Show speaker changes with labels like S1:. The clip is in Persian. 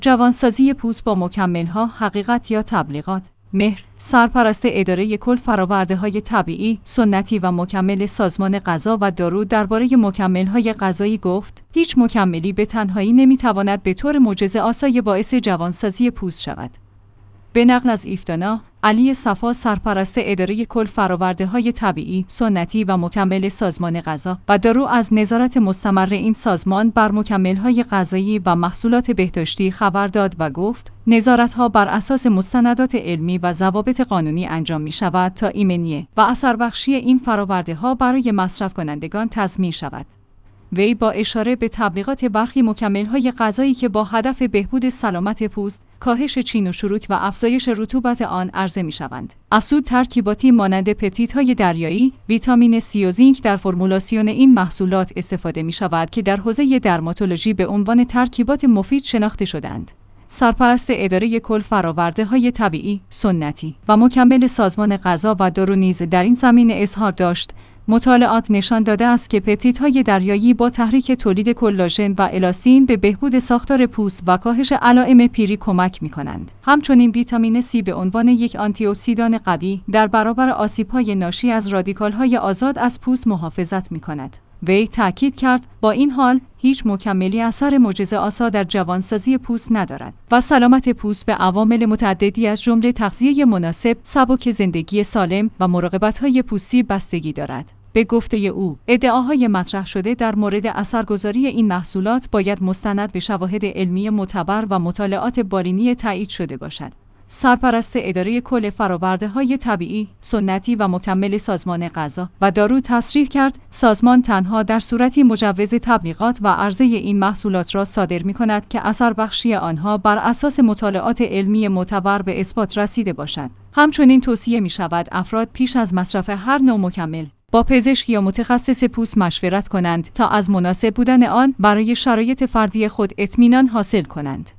S1: جوانسازی پوست با مکمل‌ها، حقیقت یا تبلیغات. مهر، سرپرست اداره کل فرآورده‌های طبیعی، سنتی و مکمل سازمان غذا و دارو درباره مکمل‌های غذایی گفت: هیچ مکملی به تنهایی نمی‌تواند به طور معجزه‌آسای باعث جوانسازی پوست شود. به نقل از ایفتانا، علی صفا، سرپرست اداره کل فرآورده‌های طبیعی، سنتی و مکمل سازمان غذا و دارو، از نظارت مستمر این سازمان بر مکمل‌های غذایی و محصولات بهداشتی خبر داد و گفت: نظارت‌ها بر اساس مستندات علمی و ضوابط قانونی انجام می‌شود تا ایمنی و اثربخشی این فرآورده‌ها برای مصرف کنندگان تضمین شود. وی با اشاره به تبلیغات برخی مکمل‌های غذایی که با هدف بهبود سلامت پوست، کاهش چین و شروک و افزایش رطوبت آن عرضه می‌شوند. افزود ترکیباتی مانند پپتیدهای دریایی، ویتامین C و زینک در فرمولاسیون این محصولات استفاده می‌شود که در حوزه درماتولوژی به عنوان ترکیبات مفید شناخته شده‌اند. سرپرست اداره کل فرآورده‌های طبیعی، سنتی و مکمل سازمان غذا و دارو نیز در این زمینه اظهار داشت: مطالعات نشان داده است که پپتیدهای دریایی با تحریک تولید کلاژن و الاستین به بهبود ساختار پوست و کاهش علائم پیری کمک می‌کنند. همچنین ویتامین C به عنوان یک آنتی اکسیدان قوی در برابر آسیب‌های ناشی از رادیکال‌های آزاد از پوست محافظت می‌کند. وی تأکید کرد: با این حال، هیچ مکملی اثر معجزه‌آسا در جوانسازی پوست ندارد و سلامت پوست به عوامل متعددی از جمله تغذیه مناسب، سبک زندگی سالم و مراقبت‌های پوستی بستگی دارد. به گفته او، ادعاهای مطرح شده در مورد اثرگذاری این محصولات باید مستند به شواهد علمی معتبر و مطالعات بالینی تایید شده باشد. سرپرست اداره کل فرآورده‌های طبیعی، سنتی و مکمل سازمان غذا و دارو تصریح کرد: سازمان تنها در صورتی مجوز تبلیغات و عرضه این محصولات را صادر می‌کند که اثر بخشی آنها بر اساس مطالعات علمی معتبر به اثبات رسیده باشد. همچنین توصیه می‌شود افراد پیش از مصرف هر نوع مکمل با پزشک یا متخصص پوست مشورت کنند تا از مناسب بودن آن برای شرایط فردی خود اطمینان حاصل کنند.